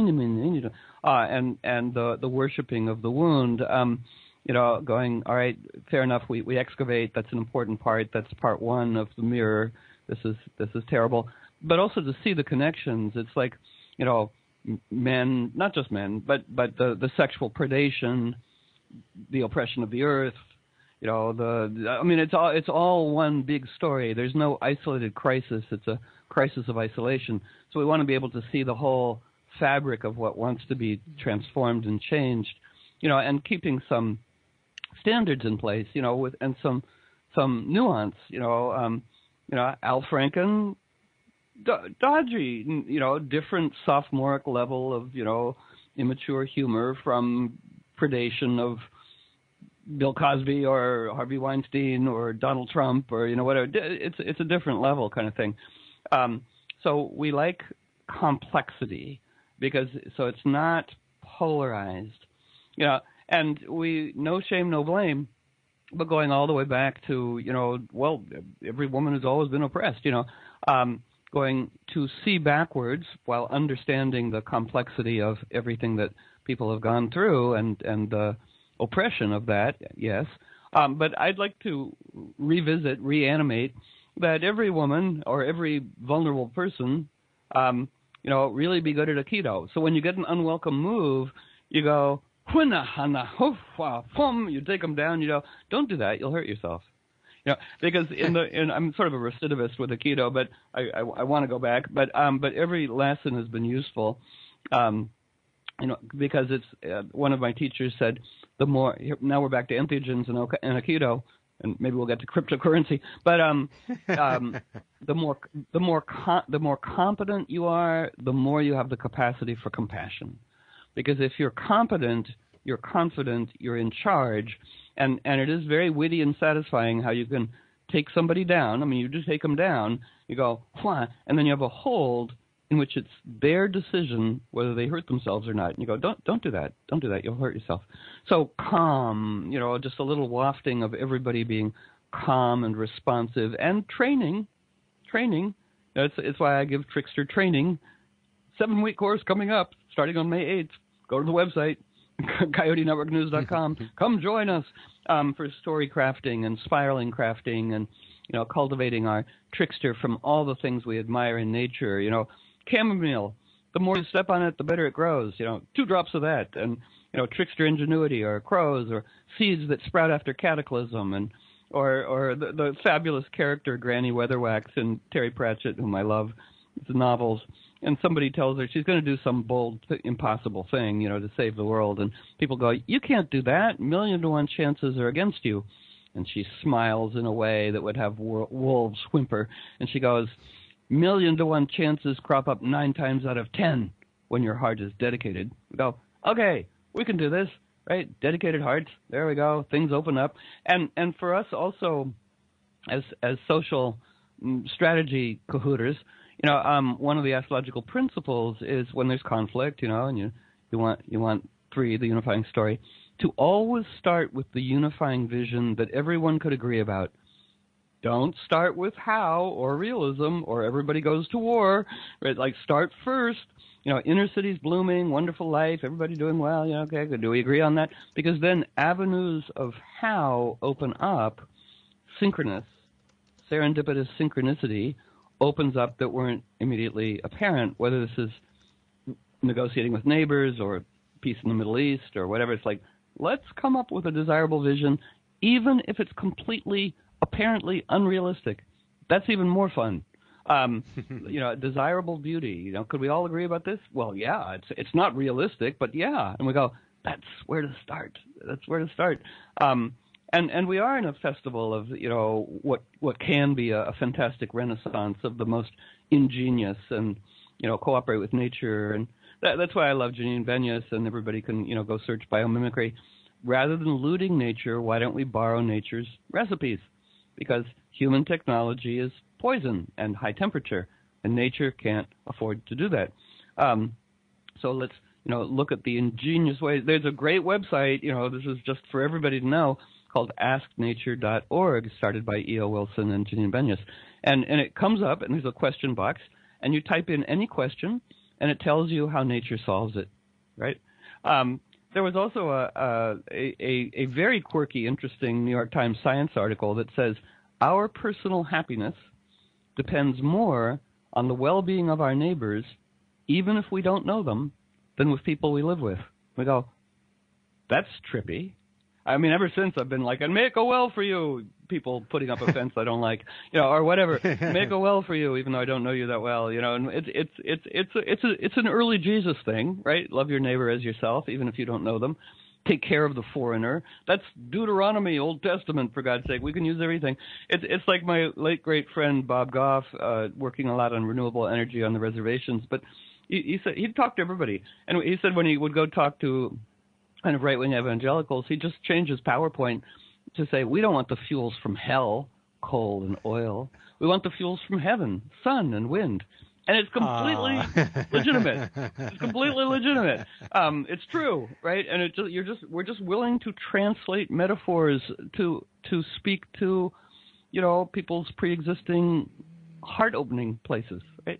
and the worshiping of the wound. Going, all right, fair enough. We excavate. That's an important part. That's part one of the mirror. This is terrible. But also to see the connections. It's like, men, not just men, but the sexual predation, the oppression of the earth. It's all one big story. There's no isolated crisis. It's a crisis of isolation. So we want to be able to see the whole fabric of what wants to be transformed and changed, and keeping some standards in place, and some nuance, Al Franken, dodgy, different sophomoric level of, immature humor from predation of Bill Cosby or Harvey Weinstein or Donald Trump or, whatever. It's a different level kind of thing. So we like complexity so it's not polarized, and we, no shame, no blame, but going all the way back to, every woman has always been oppressed, going to see backwards while understanding the complexity of everything that people have gone through and the oppression of that, yes. But I'd like to reanimate that every woman or every vulnerable person, really be good at Aikido. So when you get an unwelcome move, you go, you take them down, don't do that, you'll hurt yourself. Because I'm sort of a recidivist with Aikido, but I want to go back. But every lesson has been useful, because it's one of my teachers said, the more, now we're back to entheogens and Aikido, and maybe we'll get to cryptocurrency. But the more competent you are, the more you have the capacity for compassion. Because if you're competent, you're confident, you're in charge, and it is very witty and satisfying how you can take somebody down. I mean, you just take them down, you go, wah, and then you have a hold in which it's their decision whether they hurt themselves or not. And you go, don't do that. Don't do that. You'll hurt yourself. So calm, just a little wafting of everybody being calm and responsive, and training. It's why I give Trickster training. 7-week course coming up, starting on May 8th. Go to the website, CoyoteNetworkNews.com. Come join us for story crafting and spiraling crafting and, cultivating our Trickster from all the things we admire in nature. Chamomile, the more you step on it, the better it grows. 2 drops of that. And, Trickster ingenuity, or crows, or seeds that sprout after cataclysm, and or the fabulous character Granny Weatherwax in Terry Pratchett, whom I love, the novels. And somebody tells her she's going to do some bold, impossible thing, to save the world. And people go, you can't do that. 1,000,000 to 1 chances are against you. And she smiles in a way that would have wolves whimper. And she goes, 1,000,000 to 1 chances crop up 9 times out of 10 when your heart is dedicated. We go, okay, we can do this, right? Dedicated hearts. There we go. Things open up. And for us also, as social strategy cahooters, one of the astrological principles is when there's conflict, and you want 3, the unifying story, to always start with the unifying vision that everyone could agree about. Don't start with how or realism or everybody goes to war, right? Like, start first, inner cities blooming, wonderful life, everybody doing well, okay, good. Do we agree on that? Because then avenues of how open up, serendipitous synchronicity opens up that weren't immediately apparent, whether this is negotiating with neighbors or peace in the Middle East or whatever. It's like, let's come up with a desirable vision, even if it's completely, apparently unrealistic. That's even more fun. Desirable beauty. Could we all agree about this? Well, yeah, it's not realistic, but yeah. And we go, that's where to start. And we are in a festival of, what can be a fantastic renaissance of the most ingenious and, cooperate with nature. And that's why I love Janine Benyus, and everybody can, go search biomimicry. Rather than looting nature, why don't we borrow nature's recipes? Because human technology is poison and high temperature, and nature can't afford to do that. So let's, look at the ingenious ways. There's a great website, this is just for everybody to know, called asknature.org, started by E.O. Wilson and Janine Benyus. And it comes up, and there's a question box, and you type in any question, and it tells you how nature solves it, right? There was also a very quirky, interesting New York Times science article that says, our personal happiness depends more on the well-being of our neighbors, even if we don't know them, than with people we live with. We go, that's trippy. I mean, ever since I've been like, and make a well for you, people putting up a fence I don't like, or whatever, make a well for you, even though I don't know you that well, and it's an early Jesus thing, right? Love your neighbor as yourself, even if you don't know them. Take care of the foreigner. That's Deuteronomy, Old Testament, for God's sake. We can use everything. It's like my late great friend Bob Goff, working a lot on renewable energy on the reservations, but he said he'd talk to everybody, and he said when he would go talk to kind of right-wing evangelicals, he just changed his PowerPoint to say, we don't want the fuels from hell, coal and oil. We want the fuels from heaven, sun and wind. And it's completely legitimate. It's completely legitimate. It's true, right? And we're just willing to translate metaphors to speak to, people's pre-existing heart-opening places, right?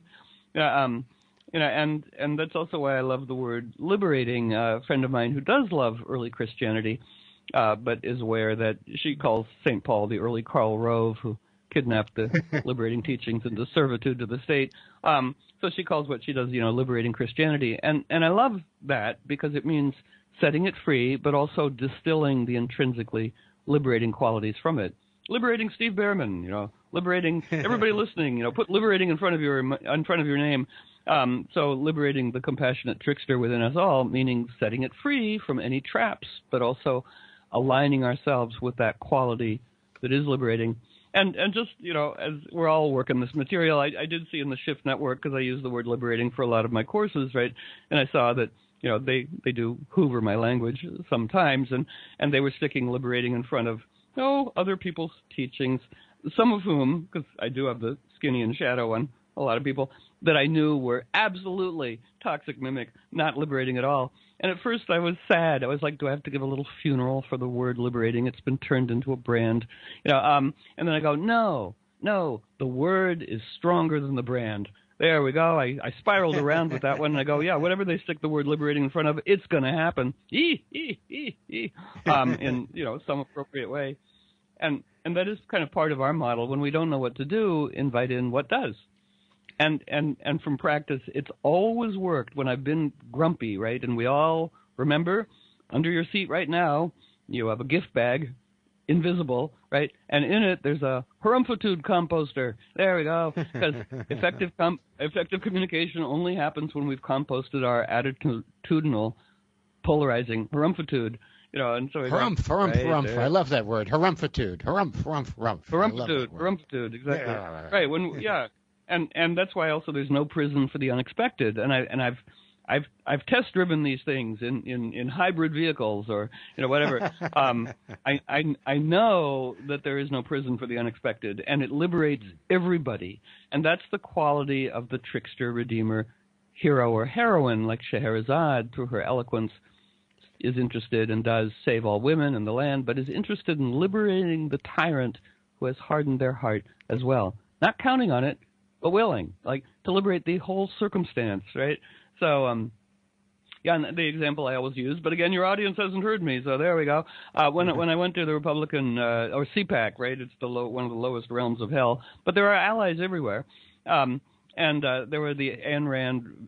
And that's also why I love the word liberating. A friend of mine who does love early Christianity, but is aware that she calls St. Paul the early Karl Rove, who kidnapped the liberating teachings into servitude to the state. So she calls what she does, liberating Christianity. And I love that because it means setting it free, but also distilling the intrinsically liberating qualities from it. Liberating Steve Behrman, liberating everybody listening, put liberating in front of your name. So liberating the compassionate trickster within us all, meaning setting it free from any traps, but also aligning ourselves with that quality that is liberating. And just, as we're all working this material, I did see in the Shift Network, because I use the word liberating for a lot of my courses, right? And I saw that, they do hoover my language sometimes, and they were sticking liberating in front of, other people's teachings, some of whom, because I do have the skinny and shadow on a lot of people, that I knew were absolutely toxic mimic, not liberating at all. And at first I was sad. I was like, do I have to give a little funeral for the word liberating? It's been turned into a brand. And then I go, no, the word is stronger than the brand. There we go. I spiraled around with that one, and I go, yeah, whatever they stick the word liberating in front of, it's going to happen. In some appropriate way. And that is kind of part of our model. When we don't know what to do, invite in what does. And from practice, it's always worked when I've been grumpy, right? And we all remember, under your seat right now, you have a gift bag, invisible, right? And in it, there's a harumpitude composter. There we go. Because effective communication only happens when we've composted our attitudinal, polarizing harumpitude. And so harumph. I love that word. Harumpitude. Harumpitude. Exactly. Right. And that's why also there's no prison for the unexpected. And I've test driven these things in hybrid vehicles or whatever. I know that there is no prison for the unexpected, and it liberates everybody. And that's the quality of the trickster, redeemer, hero or heroine, like Scheherazade, through her eloquence, is interested and does save all women and the land, but is interested in liberating the tyrant who has hardened their heart as well. Not counting on it, but willing, like to liberate the whole circumstance, right? So, and the example I always use, but again, your audience hasn't heard me, so there we go. When I went to the Republican, or CPAC, right, it's one of the lowest realms of hell, but there are allies everywhere. And there were the Ayn Rand,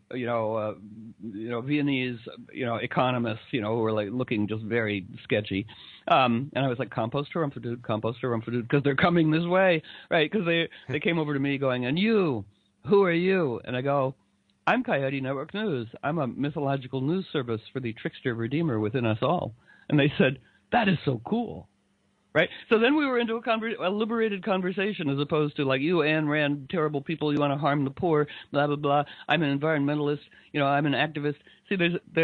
Viennese, economists, who were like looking just very sketchy. And I was like, compost harumpitude, because they're coming this way, right? Because they came over to me going, and you, who are you? And I go, I'm Coyote Network News. I'm a mythological news service for the trickster redeemer within us all. And they said, that is so cool. Right? So then we were into a liberated conversation as opposed to like, you, Ayn Rand, terrible people, you want to harm the poor, blah, blah, blah. I'm an environmentalist, I'm an activist. See,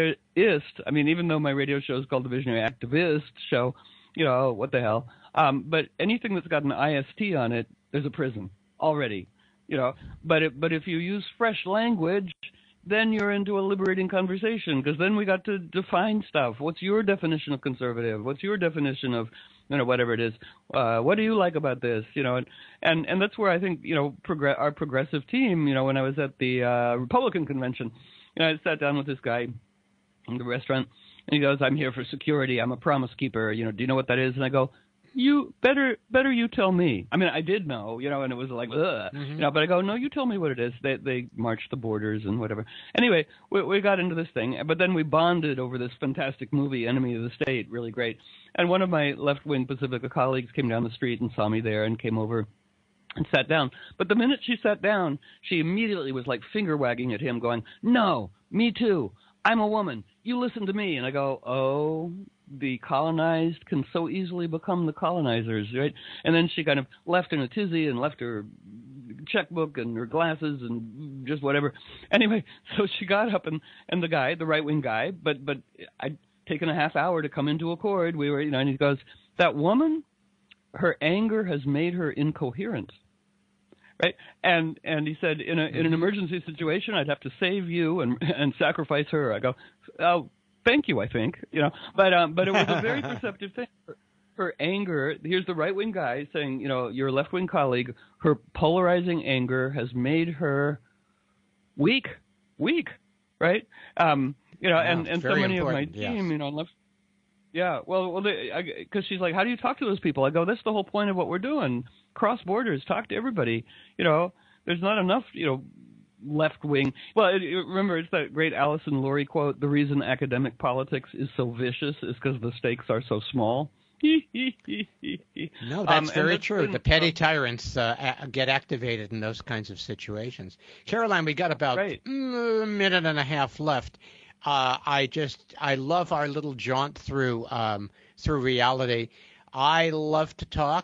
even though my radio show is called the Visionary Activist Show, what the hell. But anything that's got an IST on it, there's a prison already, But if you use fresh language, then you're into a liberating conversation, because then we got to define stuff. What's your definition of conservative? What's your definition of whatever it is, what do you like about this, and that's where I think, our progressive team, when I was at the Republican convention, I sat down with this guy in the restaurant, and he goes, I'm here for security, I'm a promise keeper, do you know what that is? And I go, you better you tell me. I mean, I did know, and it was like, but I go, no, you tell me what it is. They marched the borders and whatever. Anyway, we got into this thing, but then we bonded over this fantastic movie, Enemy of the State, really great. And one of my left-wing Pacifica colleagues came down the street and saw me there and came over and sat down. But the minute she sat down, she immediately was like finger-wagging at him going, no, me too. I'm a woman. You listen to me. And I go, oh, the colonized can so easily become the colonizers, right? And then she kind of left in a tizzy and left her checkbook and her glasses and just whatever. Anyway, so she got up and the guy, the right-wing guy, but I'd taken a half hour to come into accord. We were, and he goes, that woman, her anger has made her incoherent. Right, and he said, in an emergency situation, I'd have to save you and sacrifice her. I go, oh, thank you, I think, but it was a very perceptive thing. Her anger. Here's the right wing guy saying, your left wing colleague. Her polarizing anger has made her weak, right? And so many of my team, left. Yeah, well, because she's like, how do you talk to those people? I go, that's the whole point of what we're doing. Cross borders, talk to everybody. There's not enough, left wing. Well, remember, it's that great Alison Lurie quote: "The reason academic politics is so vicious is because the stakes are so small." No, that's very true. The petty tyrants get activated in those kinds of situations. Caroline, we got about a minute and a half left. I love our little jaunt through reality. I love to talk.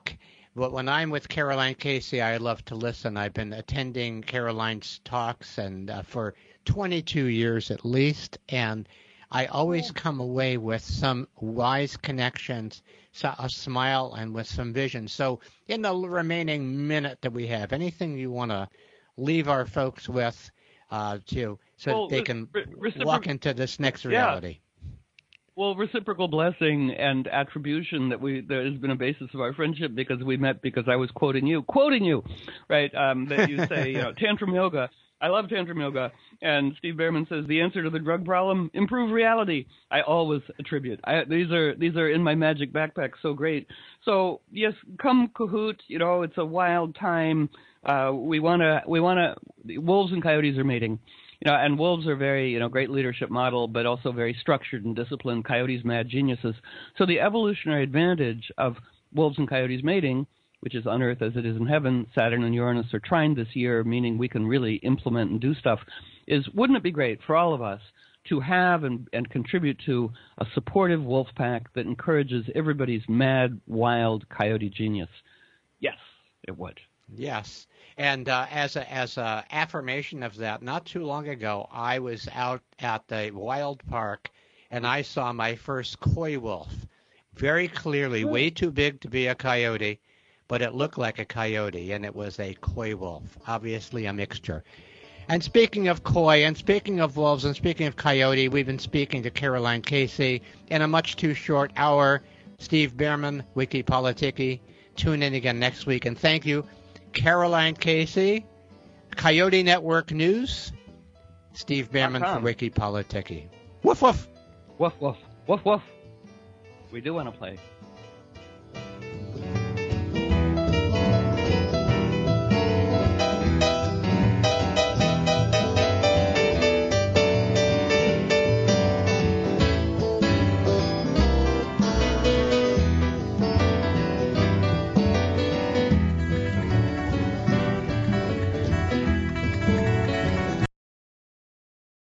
But when I'm with Caroline Casey, I love to listen. I've been attending Caroline's talks and for 22 years at least, and I always come away with some wise connections, a smile, and with some vision. So in the remaining minute that we have, anything you want to leave our folks with so they can walk into this next reality? Well, reciprocal blessing and attribution that has been a basis of our friendship because we met because I was quoting you, right? That you say, tantrum yoga. I love tantrum yoga. And Steve Behrman says the answer to the drug problem: improve reality. I always attribute. These are in my magic backpack. So great. So yes, come Kahoot. It's a wild time. We wanna. Wolves and coyotes are mating. And wolves are very, great leadership model, but also very structured and disciplined. Coyotes, mad geniuses. So the evolutionary advantage of wolves and coyotes mating, which is on Earth as it is in heaven, Saturn and Uranus are trined this year, meaning we can really implement and do stuff, wouldn't it be great for all of us to have and contribute to a supportive wolf pack that encourages everybody's mad, wild coyote genius? Yes, it would. Yes. And as a affirmation of that, not too long ago, I was out at the wild park, and I saw my first coy wolf. Very clearly, way too big to be a coyote, but it looked like a coyote, and it was a coy wolf, obviously a mixture. And speaking of coy, and speaking of wolves, and speaking of coyote, we've been speaking to Caroline Casey in a much too short hour. Steve Behrman, Wiki Politiki. Tune in again next week, and thank you. Caroline Casey, Coyote Network News, Steve Behrman for Wiki Politiki. Woof, woof. Woof, woof. Woof, woof. We do want to play.